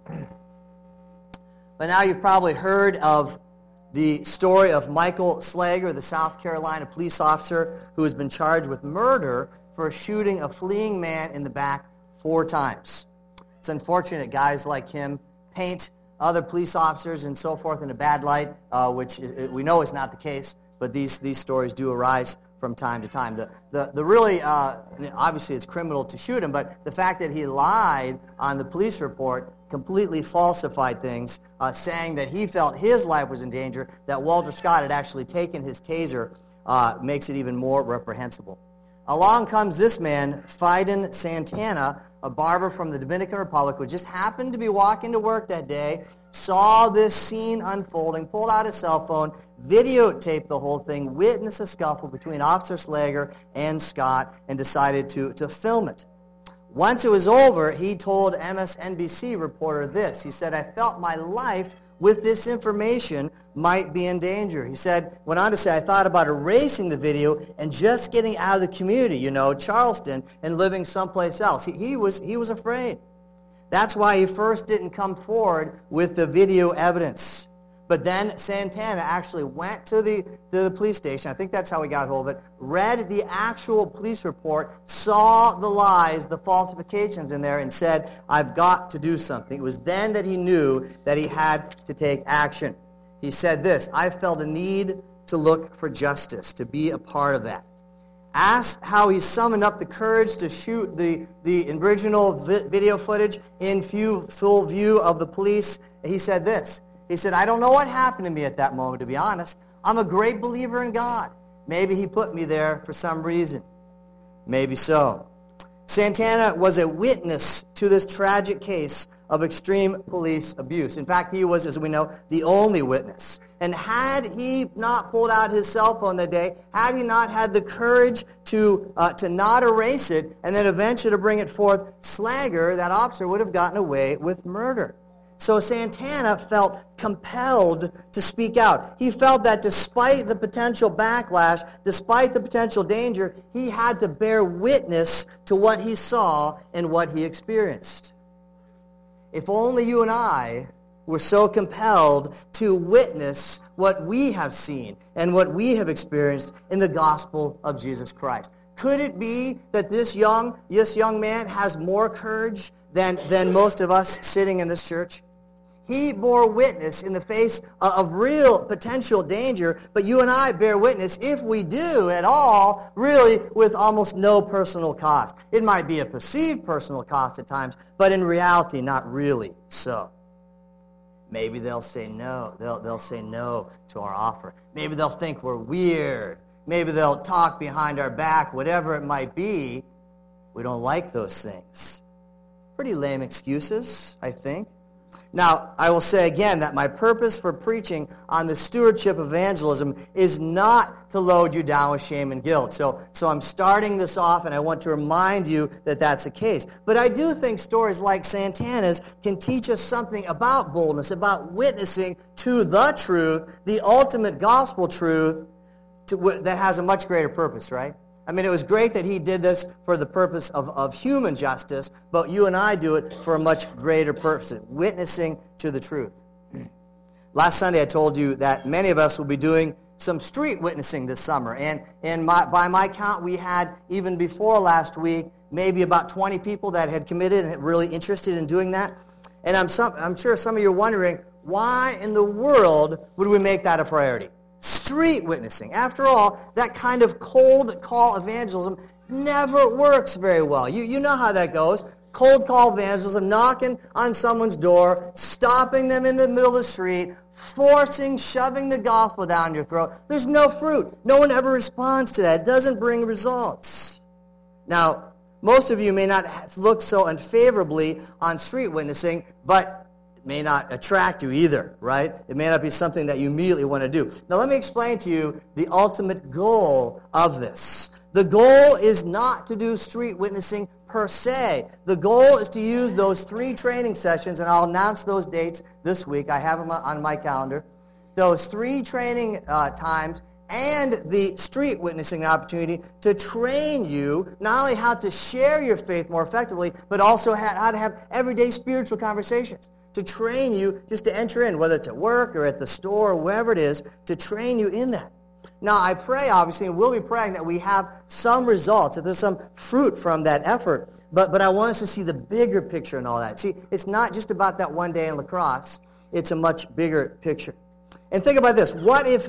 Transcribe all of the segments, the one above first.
By now you've probably heard of the story of Michael Slager, the South Carolina police officer who has been charged with murder for shooting a fleeing man in the back 4 times. It's unfortunate guys like him paint other police officers and so forth in a bad light, which we know is not the case, but these stories do arise from time to time. The really, obviously it's criminal to shoot him, but the fact that he lied on the police report, completely falsified things, saying that he felt his life was in danger, that Walter Scott had actually taken his taser, makes it even more reprehensible. Along comes this man, Fiden Santana, a barber from the Dominican Republic, who just happened to be walking to work that day, saw this scene unfolding, pulled out his cell phone, videotaped the whole thing, witnessed a scuffle between Officer Slager and Scott, and decided to film it. Once it was over, he told MSNBC reporter this. He said, "I felt my life with this information might be in danger." He went on to say, "I thought about erasing the video and just getting out of the community, Charleston, and living someplace else." He was afraid. That's why he first didn't come forward with the video evidence. But then Santana actually went to the police station, I think that's how he got hold of it, read the actual police report, saw the lies, the falsifications in there, and said, "I've got to do something." It was then that he knew that he had to take action. He said this, "I felt a need to look for justice, to be a part of that." Asked how he summoned up the courage to shoot the original video footage in full view of the police, he said this. He said, "I don't know what happened to me at that moment, to be honest. I'm a great believer in God. Maybe he put me there for some reason." Maybe so. Santana was a witness to this tragic case of extreme police abuse. In fact, he was, as we know, the only witness. And had he not pulled out his cell phone that day, had he not had the courage to not erase it, and then eventually to bring it forth, Slager, that officer, would have gotten away with murder. So Santana felt compelled to speak out. He felt that despite the potential backlash, despite the potential danger, he had to bear witness to what he saw and what he experienced. If only you and I were so compelled to witness what we have seen and what we have experienced in the gospel of Jesus Christ. Could it be that this young man has more courage than most of us sitting in this church? He bore witness in the face of real potential danger, but you and I bear witness, if we do at all, really with almost no personal cost. It might be a perceived personal cost at times, but in reality, not really so. Maybe they'll say no. They'll say no to our offer. Maybe they'll think we're weird. Maybe they'll talk behind our back, whatever it might be. We don't like those things. Pretty lame excuses, I think. Now, I will say again that my purpose for preaching on the stewardship of evangelism is not to load you down with shame and guilt. So I'm starting this off, and I want to remind you that that's the case. But I do think stories like Santana's can teach us something about boldness, about witnessing to the truth, the ultimate gospel truth, that has a much greater purpose, right? I mean, it was great that he did this for the purpose of human justice, but you and I do it for a much greater purpose, witnessing to the truth. Last Sunday I told you that many of us will be doing some street witnessing this summer, and by my count we had, even before last week, maybe about 20 people that had committed and really interested in doing that. And I'm sure some of you are wondering, why in the world would we make that a priority? Street witnessing. After all, that kind of cold call evangelism never works very well. You know how that goes. Cold call evangelism, knocking on someone's door, stopping them in the middle of the street, shoving the gospel down your throat. There's no fruit. No one ever responds to that. It doesn't bring results. Now, most of you may not look so unfavorably on street witnessing, but may not attract you either, right? It may not be something that you immediately want to do. Now let me explain to you the ultimate goal of this. The goal is not to do street witnessing per se. The goal is to use those 3 training sessions, and I'll announce those dates this week. I have them on my calendar. Those 3 training times and the street witnessing opportunity to train you not only how to share your faith more effectively, but also how to have everyday spiritual conversations, to train you just to enter in, whether it's at work or at the store or wherever it is, to train you in that. Now, I pray, obviously, and we'll be praying that we have some results, that there's some fruit from that effort. But I want us to see the bigger picture and all that. See, it's not just about that one day in La Crosse. It's a much bigger picture. And think about this. What if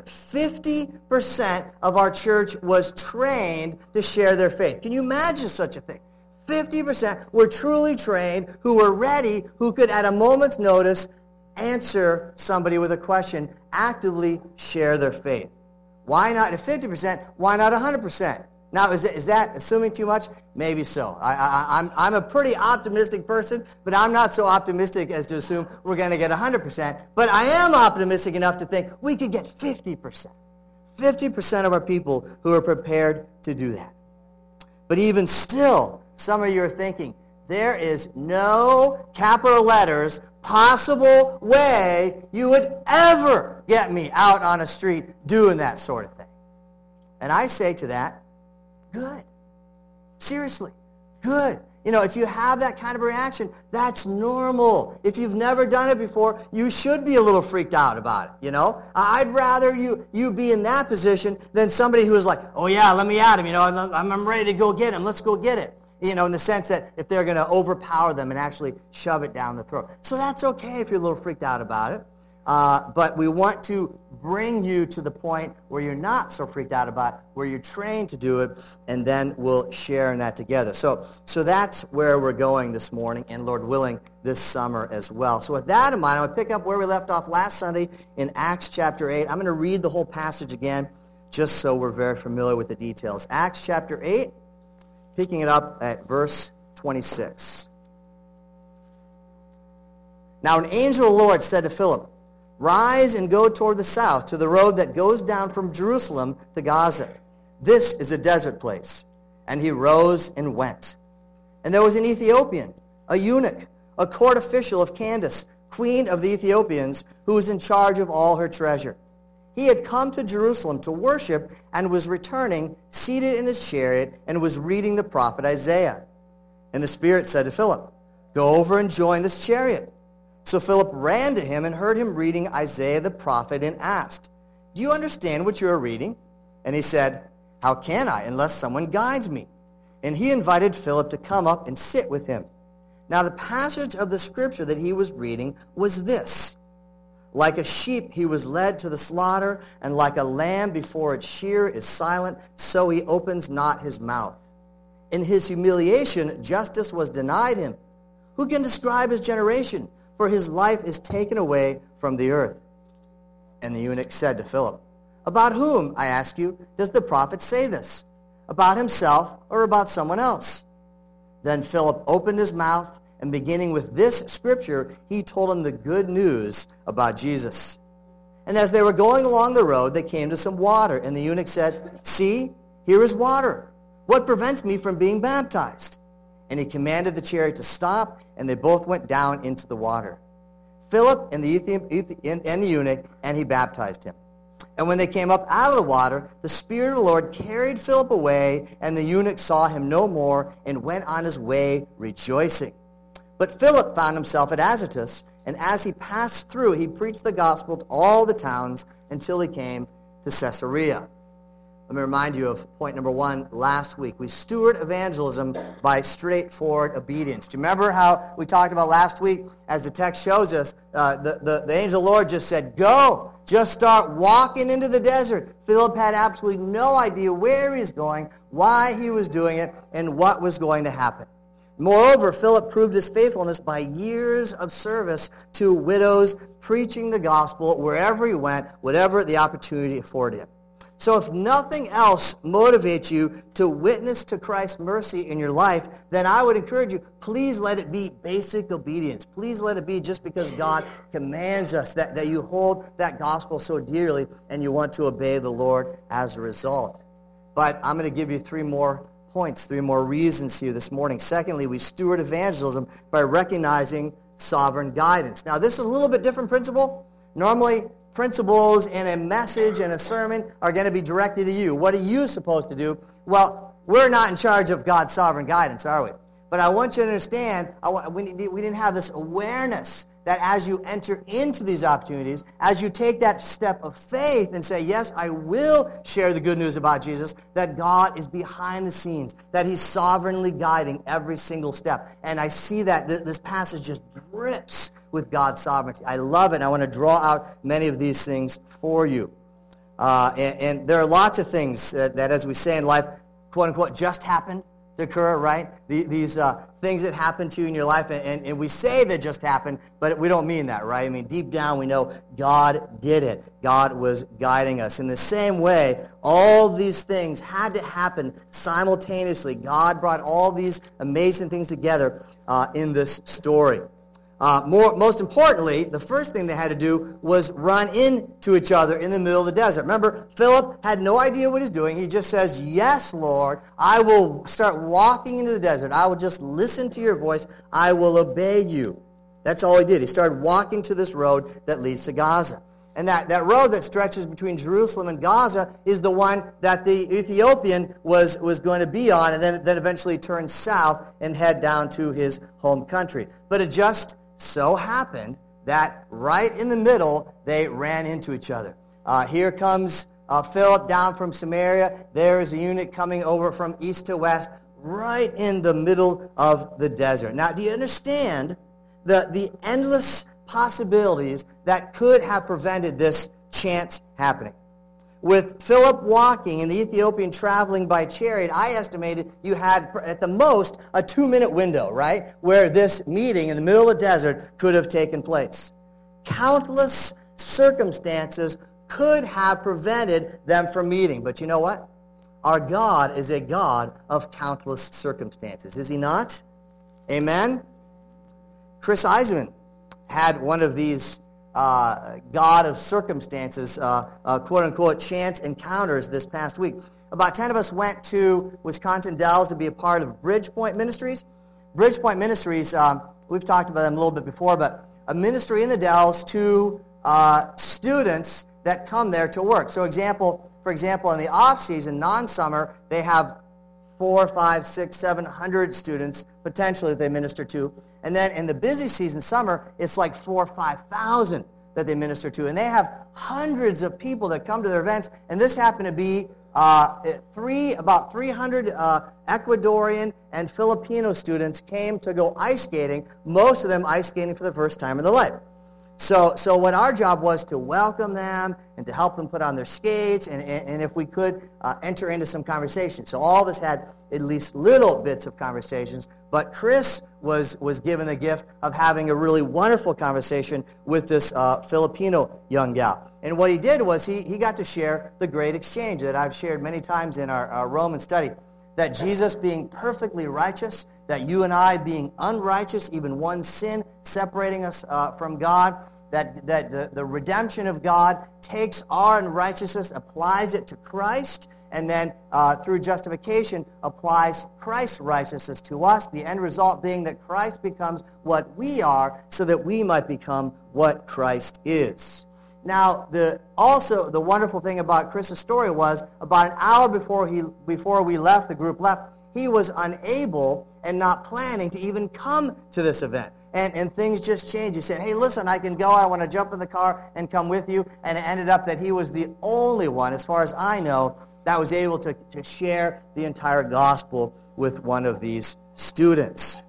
50% of our church was trained to share their faith? Can you imagine such a thing? 50% were truly trained, who were ready, who could, at a moment's notice, answer somebody with a question, actively share their faith. Why not at 50%? Why not 100%? Now, is that assuming too much? Maybe so. I'm a pretty optimistic person, but I'm not so optimistic as to assume we're going to get 100%. But I am optimistic enough to think we could get 50%. 50% of our people who are prepared to do that. But even still, some of you are thinking, there is no, capital letters, possible way you would ever get me out on a street doing that sort of thing. And I say to that, good. Seriously, good. You know, if you have that kind of reaction, that's normal. If you've never done it before, you should be a little freaked out about it, you know? I'd rather you be in that position than somebody who is like, oh yeah, let me at him, you know, I'm ready to go get him, let's go get it. You know, in the sense that if they're going to overpower them and actually shove it down the throat. So that's okay if you're a little freaked out about it. But we want to bring you to the point where you're not so freaked out about it, where you're trained to do it, and then we'll share in that together. So that's where we're going this morning, and Lord willing, this summer as well. So with that in mind, I'm going to pick up where we left off last Sunday in Acts chapter 8. I'm going to read the whole passage again, just so we're very familiar with the details. Acts chapter 8. Picking it up at verse 26. Now an angel of the Lord said to Philip, rise and go toward the south, to the road that goes down from Jerusalem to Gaza. This is a desert place. And he rose and went. And there was an Ethiopian, a eunuch, a court official of Candace, queen of the Ethiopians, who was in charge of all her treasure. He had come to Jerusalem to worship and was returning, seated in his chariot, and was reading the prophet Isaiah. And the Spirit said to Philip, go over and join this chariot. So Philip ran to him and heard him reading Isaiah the prophet and asked, do you understand what you are reading? And he said, how can I unless someone guides me? And he invited Philip to come up and sit with him. Now the passage of the scripture that he was reading was this. Like a sheep he was led to the slaughter, and like a lamb before its shearer is silent, so he opens not his mouth. In his humiliation justice was denied him. Who can describe his generation? For his life is taken away from the earth. And the eunuch said to Philip, about whom, I ask you, does the prophet say this? About himself or about someone else? Then Philip opened his mouth, and beginning with this scripture, he told him the good news about Jesus. And as they were going along the road, they came to some water. And the eunuch said, see, here is water. What prevents me from being baptized? And he commanded the chariot to stop, and they both went down into the water. Philip and the eunuch, and he baptized him. And when they came up out of the water, the Spirit of the Lord carried Philip away, and the eunuch saw him no more, and went on his way rejoicing. But Philip found himself at Azotus, and as he passed through, he preached the gospel to all the towns until he came to Caesarea. Let me remind you of point number 1 last week. We steward evangelism by straightforward obedience. Do you remember how we talked about last week? As the text shows us, the angel of the Lord just said, go, just start walking into the desert. Philip had absolutely no idea where he was going, why he was doing it, and what was going to happen. Moreover, Philip proved his faithfulness by years of service to widows, preaching the gospel wherever he went, whatever the opportunity afforded him. So if nothing else motivates you to witness to Christ's mercy in your life, then I would encourage you, please let it be basic obedience. Please let it be just because God commands us that you hold that gospel so dearly and you want to obey the Lord as a result. But I'm going to give you 3 more points, 3 more reasons here this morning. Secondly, we steward evangelism by recognizing sovereign guidance. Now, this is a little bit different principle. Normally, principles and a message and a sermon are going to be directed to you. What are you supposed to do? Well, we're not in charge of God's sovereign guidance, are we? But I want you to understand, we didn't have this awareness that as you enter into these opportunities, as you take that step of faith and say, yes, I will share the good news about Jesus, that God is behind the scenes, that he's sovereignly guiding every single step. And I see that this passage just drips with God's sovereignty. I love it, and I want to draw out many of these things for you. And there are lots of things that, as we say in life, quote-unquote, just happened to occur, right? These things that happen to you in your life, and we say that just happened, but we don't mean that, right? I mean, deep down we know God did it. God was guiding us. In the same way, all these things had to happen simultaneously. God brought all these amazing things together in this story. Most importantly, the first thing they had to do was run into each other in the middle of the desert. Remember, Philip had no idea what he's doing. He just says, yes, Lord, I will start walking into the desert. I will just listen to your voice. I will obey you. That's all he did. He started walking to this road that leads to Gaza. And that road that stretches between Jerusalem and Gaza is the one that the Ethiopian was going to be on, and then eventually turn south and head down to his home country. But it just so happened that right in the middle, they ran into each other. Here comes Philip down from Samaria. There is a eunuch coming over from east to west, right in the middle of the desert. Now, do you understand the endless possibilities that could have prevented this chance happening? With Philip walking and the Ethiopian traveling by chariot, I estimated you had at the most a 2-minute window, right, where this meeting in the middle of the desert could have taken place. Countless circumstances could have prevented them from meeting. But you know what? Our God is a God of countless circumstances, is he not? Amen? Chris Eisenman had one of these God of circumstances, quote-unquote, chance encounters this past week. About 10 of us went to Wisconsin Dells to be a part of Bridgepoint Ministries. Bridgepoint Ministries, we've talked about them a little bit before, but a ministry in the Dells to students that come there to work. So for example, in the off-season, non-summer, they have 400, 500, 600, 700 students potentially that they minister to. And then in the busy season, summer, it's like 4,000 or 5,000 that they minister to. And they have hundreds of people that come to their events. And this happened to be about 300 Ecuadorian and Filipino students came to go ice skating, most of them ice skating for the first time in their life. So what our job was to welcome them and to help them put on their skates and if we could, enter into some conversation. So all of us had at least little bits of conversations, but Chris was given the gift of having a really wonderful conversation with this Filipino young gal. And what he did was he got to share the great exchange that I've shared many times in our Roman study, that Jesus being perfectly righteous, that you and I being unrighteous, even one sin separating us from God, that the redemption of God takes our unrighteousness, applies it to Christ, and then through justification applies Christ's righteousness to us, the end result being that Christ becomes what we are so that we might become what Christ is. Now, the wonderful thing about Chris's story was about an hour before we left, the group left, he was unable and not planning to even come to this event. And things just changed. He said, hey, listen, I can go. I want to jump in the car and come with you. And it ended up that he was the only one, as far as I know, that was able to share the entire gospel with one of these students.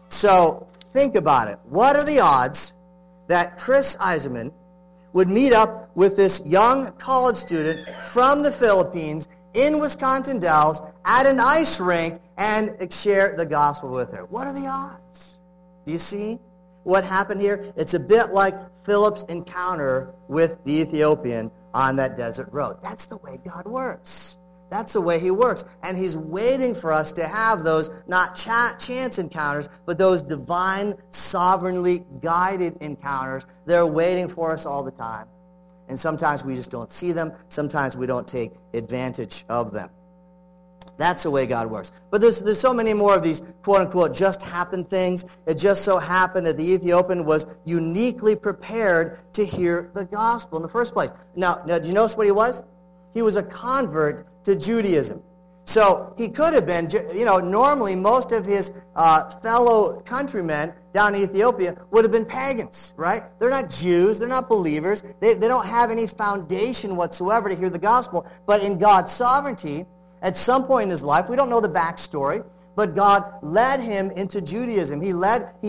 So think about it. What are the odds that Chris Eisenman would meet up with this young college student from the Philippines in Wisconsin Dells at an ice rink and share the gospel with her? What are the odds? Do you see what happened here? It's a bit like Philip's encounter with the Ethiopian on that desert road. That's the way God works. That's the way he works. And he's waiting for us to have those not chance encounters, but those divine, sovereignly guided encounters. They're waiting for us all the time. And sometimes we just don't see them. Sometimes we don't take advantage of them. That's the way God works. But there's so many more of these quote-unquote just happened things. It just so happened that the Ethiopian was uniquely prepared to hear the gospel in the first place. Now, do you notice what he was? He was a convert to Judaism. So he could have been, normally most of his fellow countrymen down in Ethiopia would have been pagans, right? They're not Jews. They're not believers. They don't have any foundation whatsoever to hear the gospel. But in God's sovereignty, at some point in his life, we don't know the backstory, but God led him into Judaism. He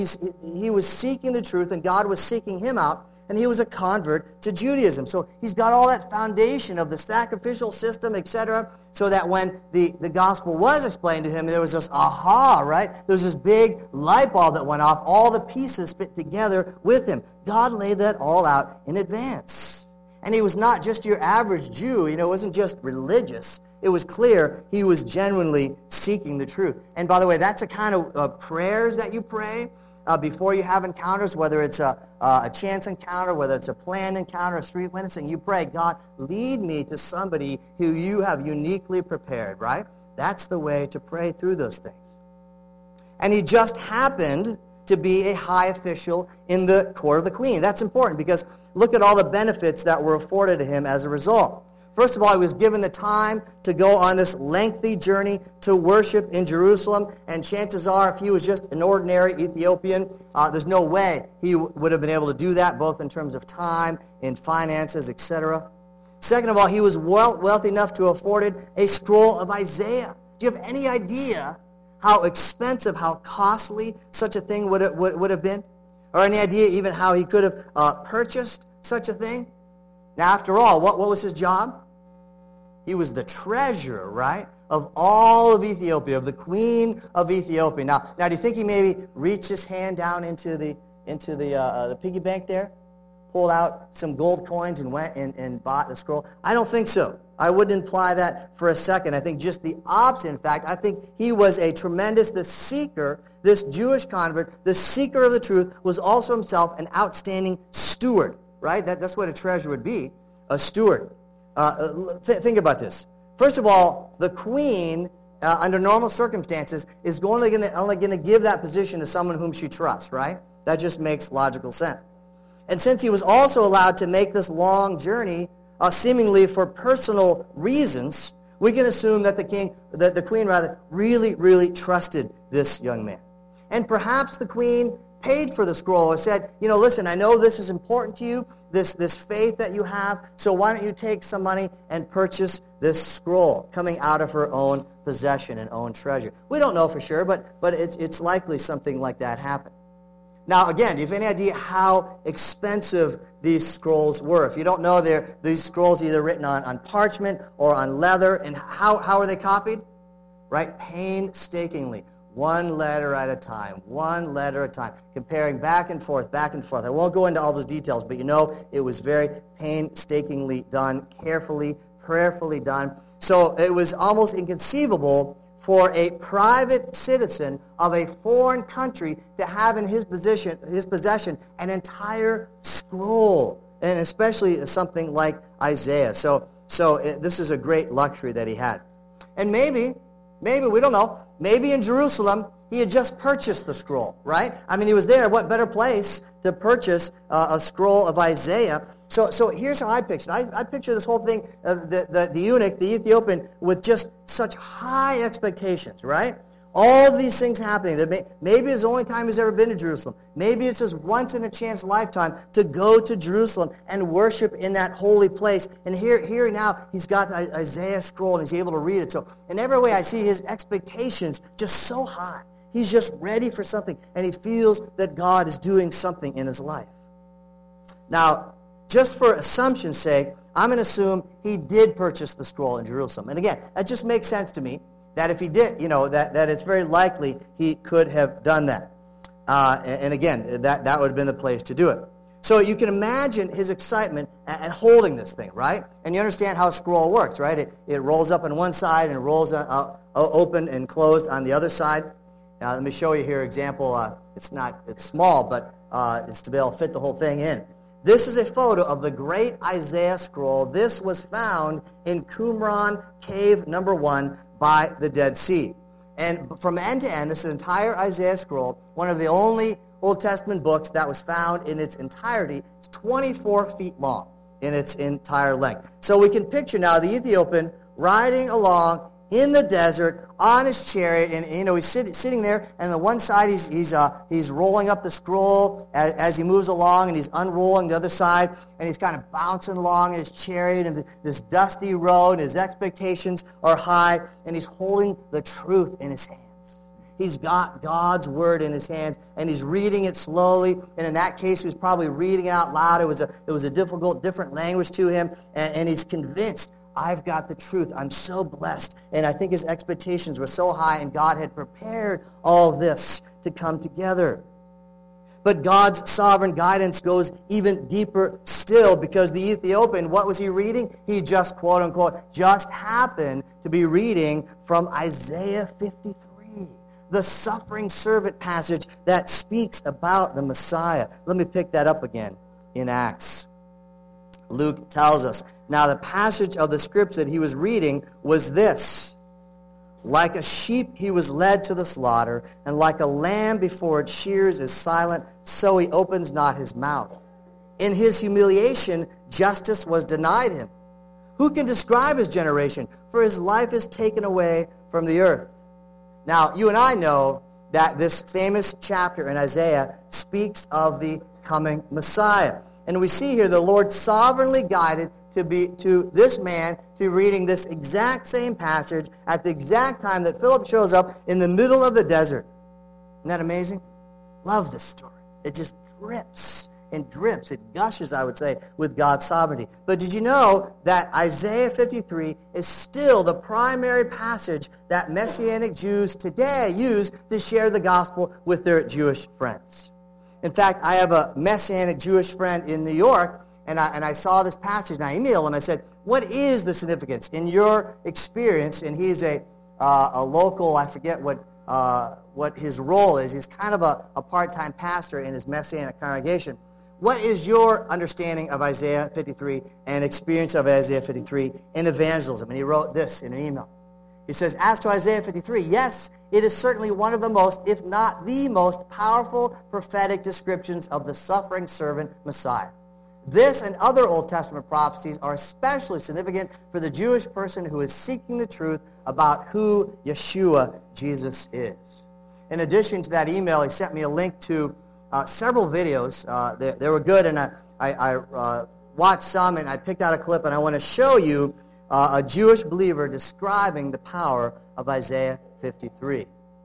was seeking the truth, and God was seeking him out, and he was a convert to Judaism. So he's got all that foundation of the sacrificial system, etc., so that when the gospel was explained to him, there was this aha, right? There was this big light bulb that went off. All the pieces fit together with him. God laid that all out in advance. And he was not just your average Jew. It wasn't just religious. It was clear he was genuinely seeking the truth. And by the way, that's a kind of prayers that you pray before you have encounters, whether it's a chance encounter, whether it's a planned encounter, a street witnessing. You pray, God, lead me to somebody who you have uniquely prepared, right? That's the way to pray through those things. And he just happened to be a high official in the court of the queen. That's important because look at all the benefits that were afforded to him as a result. First of all, he was given the time to go on this lengthy journey to worship in Jerusalem, and chances are if he was just an ordinary Ethiopian, there's no way he would have been able to do that, both in terms of time, in finances, etc. Second of all, he was wealthy enough to afford a scroll of Isaiah. Do you have any idea how expensive, how costly such a thing would have been? Or any idea even how he could have purchased such a thing? Now, after all, what was his job? He was the treasurer, right, of all of Ethiopia, of the queen of Ethiopia. Now, do you think he maybe reached his hand down into the piggy bank there, pulled out some gold coins and went and bought the scroll? I don't think so. I wouldn't imply that for a second. I think just the opposite. In fact, I think he was the seeker, this Jewish convert, the seeker of the truth, was also himself an outstanding steward, right? That's what a treasurer would be, a steward. Think about this. First of all, the queen, under normal circumstances, is only going to give that position to someone whom she trusts, right? That just makes logical sense. And since he was also allowed to make this long journey, seemingly for personal reasons, we can assume that the queen really, really trusted this young man. And perhaps the queen paid for the scroll or said, listen, I know this is important to you, this faith that you have, so why don't you take some money and purchase this scroll coming out of her own possession and own treasure. We don't know for sure, but it's likely something like that happened. Now, again, do you have any idea how expensive these scrolls were? If you don't know, these scrolls are either written on parchment or on leather, and how are they copied? Right? Painstakingly. One letter at a time, comparing back and forth. I won't go into all those details, but it was very painstakingly done, carefully, prayerfully done. So it was almost inconceivable for a private citizen of a foreign country to have in his possession an entire scroll, and especially something like Isaiah. So this is a great luxury that he had. And maybe, we don't know, maybe in Jerusalem, he had just purchased the scroll, right? I mean, he was there. What better place to purchase a scroll of Isaiah? So here's how I picture it. I picture this whole thing, the eunuch, the Ethiopian, with just such high expectations, right? All of these things happening. Maybe it's the only time he's ever been to Jerusalem. Maybe it's his once-in-a-chance lifetime to go to Jerusalem and worship in that holy place. And here now, he's got Isaiah scroll, and he's able to read it. So in every way, I see his expectations just so high. He's just ready for something, and he feels that God is doing something in his life. Now, just for assumption's sake, I'm going to assume he did purchase the scroll in Jerusalem. And again, that just makes sense to me. That if he did, that it's very likely he could have done that. And again, that would have been the place to do it. So you can imagine his excitement at holding this thing, right? And you understand how a scroll works, right? It rolls up on one side and it rolls open and closed on the other side. Now let me show you here an example. It's small, but it's to be able to fit the whole thing in. This is a photo of the great Isaiah scroll. This was found in Qumran Cave number 1 by the Dead Sea. And from end to end, this entire Isaiah scroll, one of the only Old Testament books that was found in its entirety, is 24 feet long in its entire length. So we can picture now the Ethiopian riding along in the desert on his chariot, and he's sitting there, and on one side he's rolling up the scroll as he moves along, and he's unrolling the other side, and he's kind of bouncing along in his chariot and this dusty road, and his expectations are high, and he's holding the truth in his hands. He's got God's word in his hands, and he's reading it slowly. And in that case, he was probably reading out loud. It was a difficult, different language to him, and he's convinced, I've got the truth. I'm so blessed. And I think his expectations were so high, and God had prepared all this to come together. But God's sovereign guidance goes even deeper still, because the Ethiopian, what was he reading? He just, quote unquote, just happened to be reading from Isaiah 53. The suffering servant passage that speaks about the Messiah. Let me pick that up again in Acts. Luke tells us, now the passage of the scripture that he was reading was this: like a sheep he was led to the slaughter, and like a lamb before its shears is silent, so he opens not his mouth. In his humiliation, justice was denied him. Who can describe his generation? For his life is taken away from the earth. Now, you and I know that this famous chapter in Isaiah speaks of the coming Messiah. And we see here the Lord sovereignly guided to this man to reading this exact same passage at the exact time that Philip shows up in the middle of the desert. Isn't that amazing? Love this story. It just drips and drips. It gushes, I would say, with God's sovereignty. But did you know that Isaiah 53 is still the primary passage that Messianic Jews today use to share the gospel with their Jewish friends? In fact, I have a Messianic Jewish friend in New York, and I saw this passage, and I emailed him. I said, what is the significance in your experience? And he's a local, I forget what his role is. He's kind of a part-time pastor in his Messianic congregation. What is your understanding of Isaiah 53 and experience of Isaiah 53 in evangelism? And he wrote this in an email. He says, as to Isaiah 53, yes, it is certainly one of the most, if not the most, powerful prophetic descriptions of the suffering servant Messiah. This and other Old Testament prophecies are especially significant for the Jewish person who is seeking the truth about who Yeshua, Jesus, is. In addition to that email, he sent me a link to several videos. They were good, and I watched some, and I picked out a clip, and I want to show you a Jewish believer describing the power of Isaiah 53.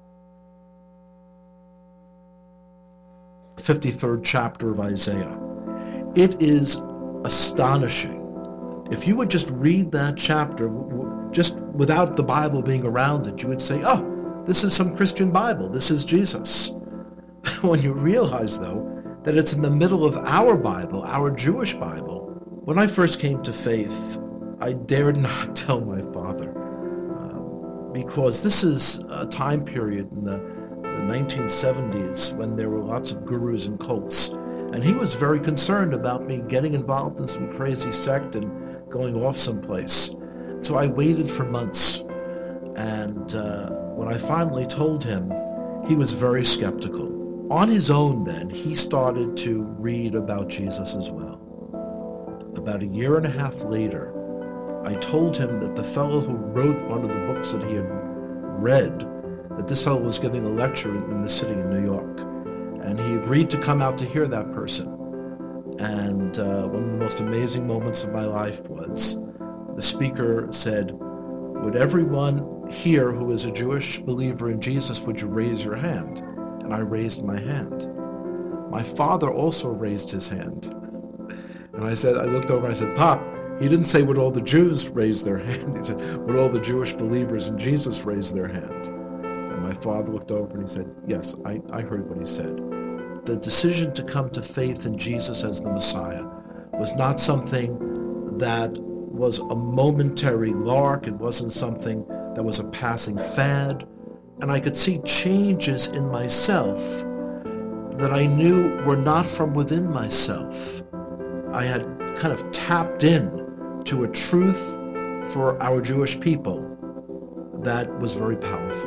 53rd chapter of Isaiah. It is astonishing. If you would just read that chapter, just without the Bible being around it, you would say, oh, this is some Christian Bible. This is Jesus. When you realize, though, that it's in the middle of our Bible, our Jewish Bible. When I first came to faith, I dared not tell my father, because this is a time period in the 1970s when there were lots of gurus and cults, and he was very concerned about me getting involved in some crazy sect and going off someplace. So I waited for months, and when I finally told him, he was very skeptical. On his own then, he started to read about Jesus as well. About a year and a half later, I told him that the fellow who wrote one of the books that he had read, that this fellow was giving a lecture in the city of New York. And he agreed to come out to hear that person. And one of the most amazing moments of my life was the speaker said, would everyone here who is a Jewish believer in Jesus, would you raise your hand? And I raised my hand. My father also raised his hand. And I looked over and I said, Pop, he didn't say would all the Jews raise their hand. He said, would all the Jewish believers in Jesus raise their hand? And my father looked over and he said, yes, I heard what he said. The decision to come to faith in Jesus as the Messiah was not something that was a momentary lark. It wasn't something that was a passing fad. And I could see changes in myself that I knew were not from within myself. I had kind of tapped in to a truth for our Jewish people that was very powerful.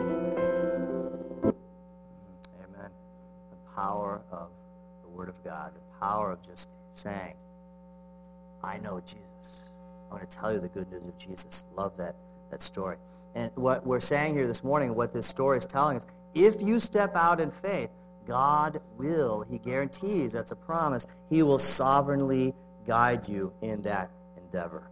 Amen. The power of the Word of God, the power of just saying, I know Jesus. I want to tell you the good news of Jesus. Love that story. And what we're saying here this morning, what this story is telling us, if you step out in faith, God will, he guarantees, that's a promise, he will sovereignly guide you in that endeavor.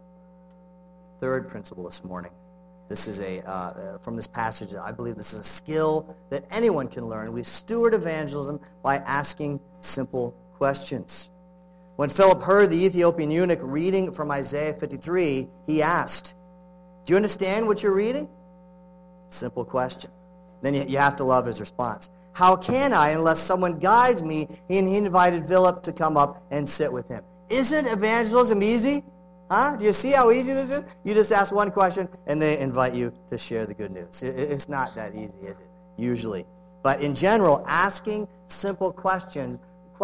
Third principle this morning. This is from this passage, I believe this is a skill that anyone can learn. We steward evangelism by asking simple questions. When Philip heard the Ethiopian eunuch reading from Isaiah 53, he asked, do you understand what you're reading? Simple question. Then you have to love his response. How can I unless someone guides me? And he invited Philip to come up and sit with him. Isn't evangelism easy? Huh? Do you see how easy this is? You just ask one question, and they invite you to share the good news. It's not that easy, is it? Usually. But in general, asking simple questions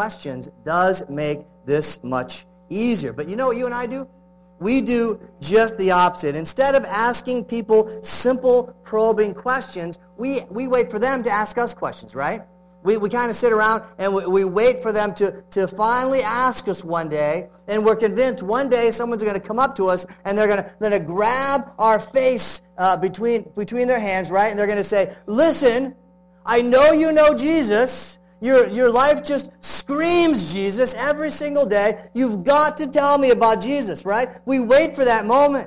does make this much easier. But you know what you and I do? We do just the opposite. Instead of asking people simple, probing questions, we wait for them to ask us questions, right? We kind of sit around and we wait for them to finally ask us one day, and we're convinced one day someone's going to come up to us and they're going to grab our face between their hands, right? And they're going to say, listen, I know you know Jesus. Your life just screams Jesus every single day. You've got to tell me about Jesus, right? We wait for that moment.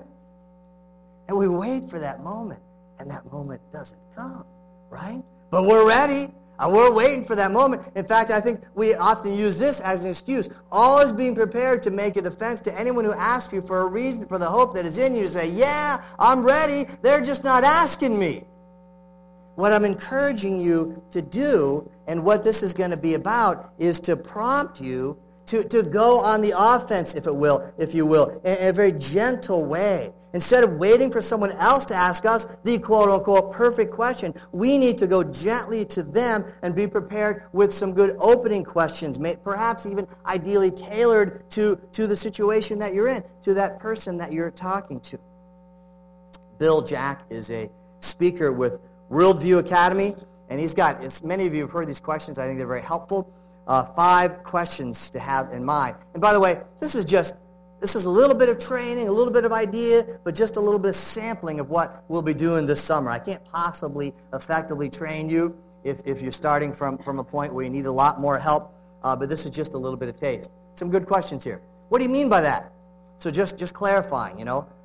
And we wait for that moment, and that moment doesn't come, right? But we're ready. And we're waiting for that moment. In fact, I think we often use this as an excuse. Always being prepared to make a defense to anyone who asks you for a reason, for the hope that is in you, to say, yeah, I'm ready. They're just not asking me. What I'm encouraging you to do, and what this is going to be about, is to prompt you to go on the offense, if you will, in a very gentle way. Instead of waiting for someone else to ask us the quote-unquote perfect question, we need to go gently to them and be prepared with some good opening questions, perhaps even ideally tailored to the situation that you're in, to that person that you're talking to. Bill Jack is a speaker with Worldview Academy, and he's got, as many of you have heard these questions, I think they're very helpful, 5 questions to have in mind. And by the way, this is a little bit of training, a little bit of idea, but just a little bit of sampling of what we'll be doing this summer. I can't possibly effectively train you if you're starting from a point where you need a lot more help, but this is just a little bit of taste. Some good questions here. What do you mean by that? So just clarifying,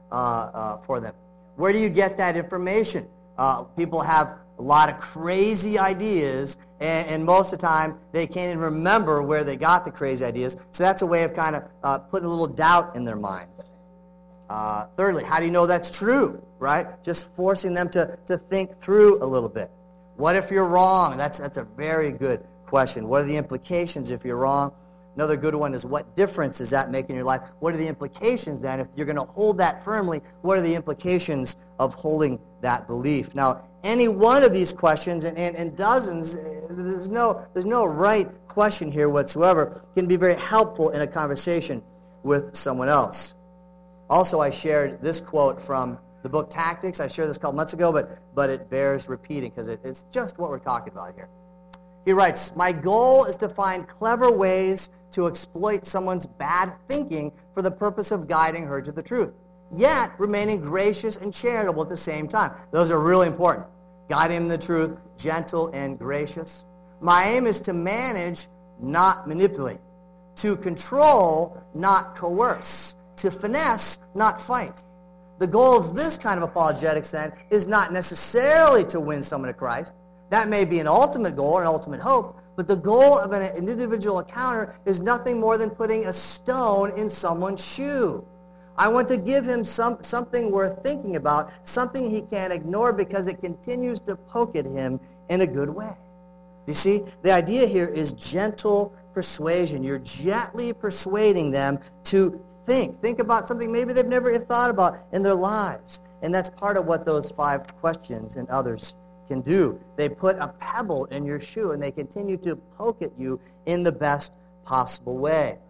for them. Where do you get that information? People have a lot of crazy ideas, and most of the time they can't even remember where they got the crazy ideas. So that's a way of kind of putting a little doubt in their minds. Thirdly, how do you know that's true, right? Just forcing them to think through a little bit. What if you're wrong? That's a very good question. What are the implications if you're wrong? Another good one is, what difference does that make in your life? What are the implications then? If you're going to hold that firmly, what are the implications of holding that belief? Now, any one of these questions, and dozens, there's no right question here whatsoever, can be very helpful in a conversation with someone else. Also, I shared this quote from the book Tactics. I shared this a couple months ago, but it bears repeating because it's just what we're talking about here. He writes, my goal is to find clever ways to exploit someone's bad thinking for the purpose of guiding her to the truth, yet remaining gracious and charitable at the same time. Those are really important. Guiding the truth, gentle and gracious. My aim is to manage, not manipulate. To control, not coerce. To finesse, not fight. The goal of this kind of apologetics, then, is not necessarily to win someone to Christ. That may be an ultimate goal or an ultimate hope, but the goal of an individual encounter is nothing more than putting a stone in someone's shoe. I want to give him something worth thinking about, something he can't ignore because it continues to poke at him in a good way. You see, the idea here is gentle persuasion. You're gently persuading them to think about something maybe they've never thought about in their lives. And that's part of what those 5 questions and others can do. They put a pebble in your shoe and they continue to poke at you in the best possible way.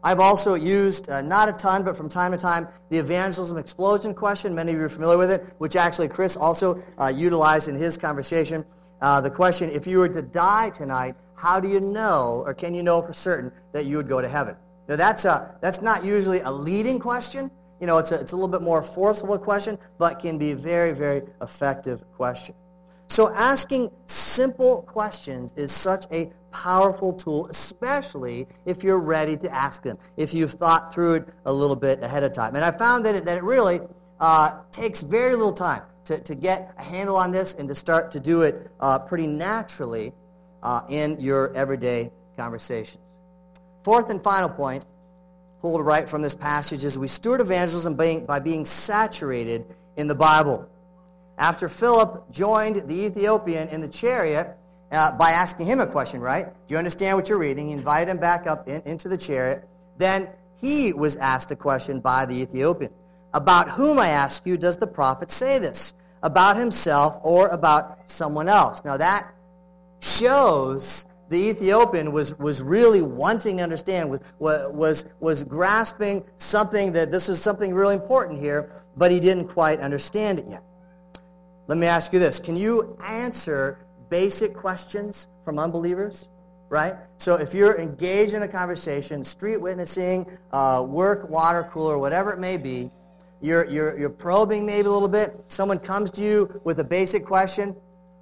I've also used, not a ton, but from time to time, the evangelism explosion question. Many of you are familiar with it, which actually Chris also utilized in his conversation. The question, if you were to die tonight, how do you know, or can you know for certain, that you would go to heaven? Now, that's not usually a leading question. It's a little bit more forceful question, but can be a very, very effective question. So asking simple questions is such a powerful tool, especially if you're ready to ask them, if you've thought through it a little bit ahead of time. And I found that it really takes very little time to get a handle on this and to start to do it pretty naturally in your everyday conversations. Fourth and final point, pulled right from this passage, is we steward evangelism by being saturated in the Bible. After Philip joined the Ethiopian in the chariot by asking him a question, right? Do you understand what you're reading? He invited him back up into the chariot. Then he was asked a question by the Ethiopian. About whom, I ask you, does the prophet say this? About himself or about someone else? Now that shows the Ethiopian was really wanting to understand, was grasping something, that this is something really important here, but he didn't quite understand it yet. Let me ask you this. Can you answer basic questions from unbelievers? Right? So if you're engaged in a conversation, street witnessing, work, water cooler, whatever it may be, you're probing maybe a little bit. Someone comes to you with a basic question.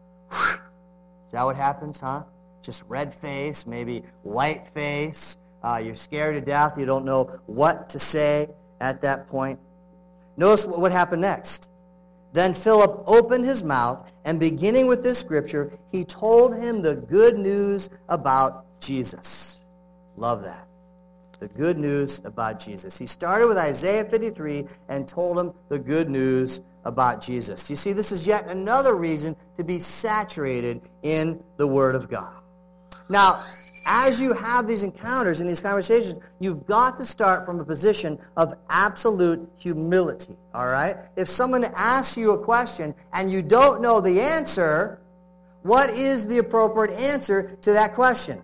Is that what happens, huh? Just red face, maybe white face. You're scared to death. You don't know what to say at that point. Notice what happened next. Then Philip opened his mouth, and beginning with this scripture, he told him the good news about Jesus. Love that. The good news about Jesus. He started with Isaiah 53 and told him the good news about Jesus. You see, this is yet another reason to be saturated in the Word of God. Now, as you have these encounters and these conversations, you've got to start from a position of absolute humility, all right? If someone asks you a question and you don't know the answer, what is the appropriate answer to that question?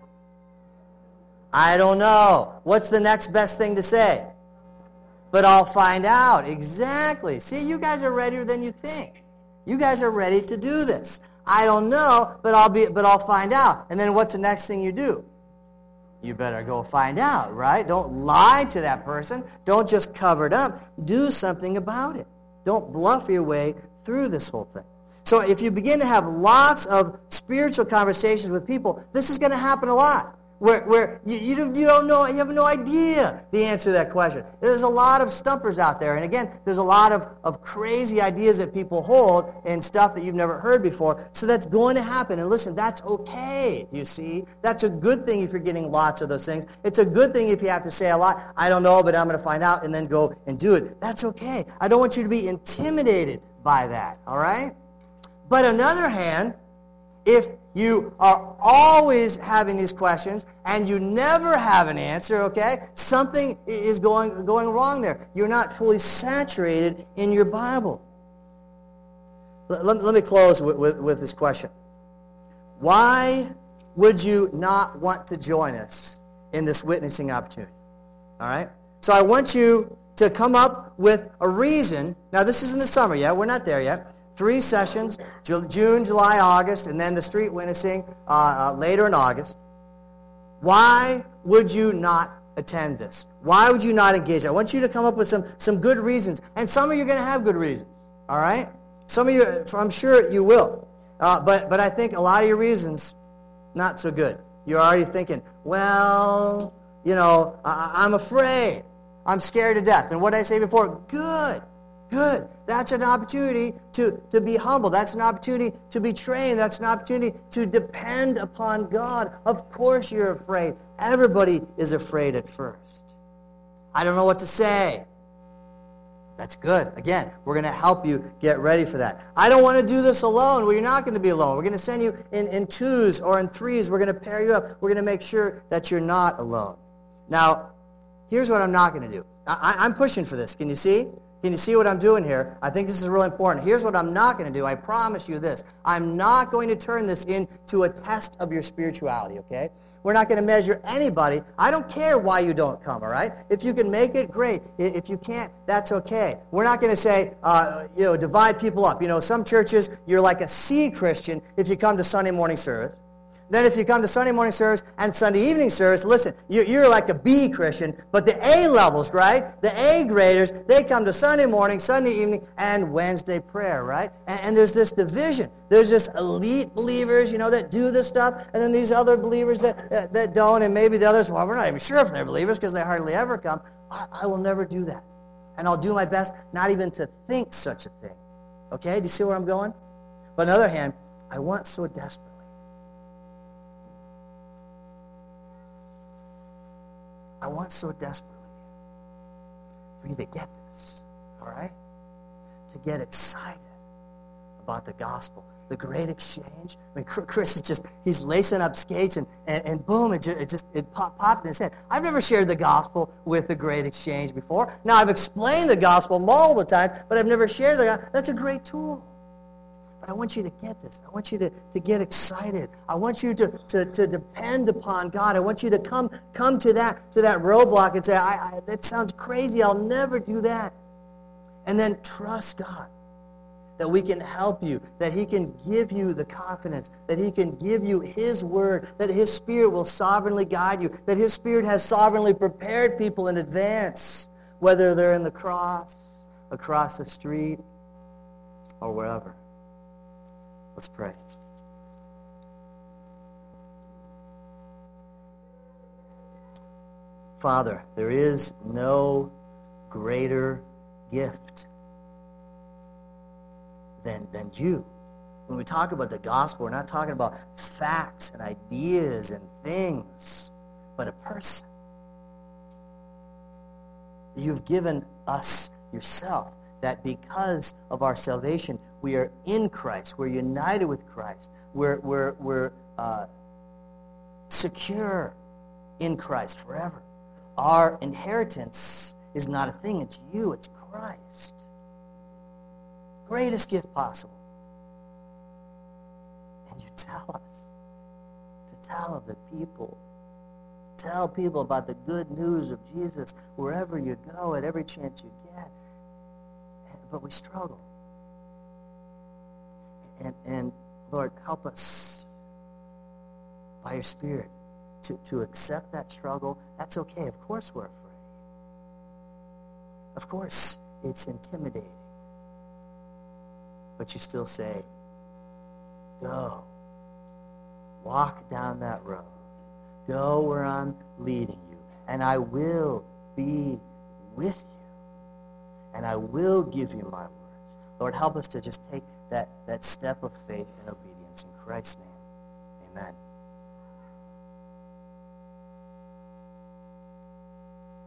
I don't know. What's the next best thing to say? But I'll find out. Exactly. See, you guys are readier than you think. You guys are ready to do this. I don't know, but I'll find out. And then what's the next thing you do? You better go find out, right? Don't lie to that person. Don't just cover it up. Do something about it. Don't bluff your way through this whole thing. So if you begin to have lots of spiritual conversations with people, this is going to happen a lot. Where you don't know, you have no idea the answer to that question. There's a lot of stumpers out there. And again, there's a lot of crazy ideas that people hold and stuff that you've never heard before. So that's going to happen. And listen, that's okay, you see. That's a good thing if you're getting lots of those things. It's a good thing if you have to say a lot, I don't know, but I'm going to find out, and then go and do it. That's okay. I don't want you to be intimidated by that, all right? But on the other hand, if you are always having these questions and you never have an answer, okay, something is going wrong there. You're not fully saturated in your Bible. Let me close with this question. Why would you not want to join us in this witnessing opportunity? All right? So I want you to come up with a reason. Now, this is in the summer yet. We're not there yet. 3 sessions, June, July, August, and then the street witnessing later in August. Why would you not attend this? Why would you not engage? I want you to come up with some good reasons. And some of you are going to have good reasons, all right? Some of you, I'm sure you will. But I think a lot of your reasons, not so good. You're already thinking, well, I'm afraid. I'm scared to death. And what did I say before? Good. That's an opportunity to be humble. That's an opportunity to be trained. That's an opportunity to depend upon God. Of course you're afraid. Everybody is afraid at first. I don't know what to say. That's good. Again, we're going to help you get ready for that. I don't want to do this alone. Well, you're not going to be alone. We're going to send you in 2s or in 3s. We're going to pair you up. We're going to make sure that you're not alone. Now, here's what I'm not going to do. I'm pushing for this. Can you see? Can you see what I'm doing here? I think this is really important. Here's what I'm not going to do. I promise you this. I'm not going to turn this into a test of your spirituality, okay? We're not going to measure anybody. I don't care why you don't come, all right? If you can make it, great. If you can't, that's okay. We're not going to say, divide people up. Some churches, you're like a C Christian if you come to Sunday morning service. Then if you come to Sunday morning service and Sunday evening service, listen, you're like a B Christian, but the A levels, right? The A graders, they come to Sunday morning, Sunday evening, and Wednesday prayer, right? And there's this division. There's this elite believers, that do this stuff, and then these other believers that don't, and maybe the others, well, we're not even sure if they're believers because they hardly ever come. I will never do that. And I'll do my best not even to think such a thing. Okay? Do you see where I'm going? But on the other hand, I want so desperately for you to get this, all right? To get excited about the gospel, the great exchange. I mean, Chris is he's lacing up skates and boom, it popped in his head. I've never shared the gospel with the great exchange before. Now, I've explained the gospel multiple times, but I've never shared the gospel. That's a great tool. But I want you to get this. I want you to get excited. I want you to depend upon God. I want you to come to that roadblock and say, that sounds crazy. I'll never do that. And then trust God that we can help you, that He can give you the confidence, that He can give you His word, that His Spirit will sovereignly guide you, that His Spirit has sovereignly prepared people in advance, whether they're in the cross, across the street, or wherever. Let's pray. Father, there is no greater gift than you. When we talk about the gospel, we're not talking about facts and ideas and things, but a person. You've given us yourself, that because of our salvation, we are in Christ. We're united with Christ. We're secure in Christ forever. Our inheritance is not a thing. It's you. It's Christ. Greatest gift possible. And you tell us to tell the people. Tell people about the good news of Jesus wherever you go, at every chance you get. But we struggle. And Lord, help us by your Spirit to accept that struggle. That's okay. Of course we're afraid. Of course it's intimidating. But you still say, go. Walk down that road. Go where I'm leading you. And I will be with you. And I will give you my words. Lord, help us to just take that step of faith and obedience. In Christ's name, amen.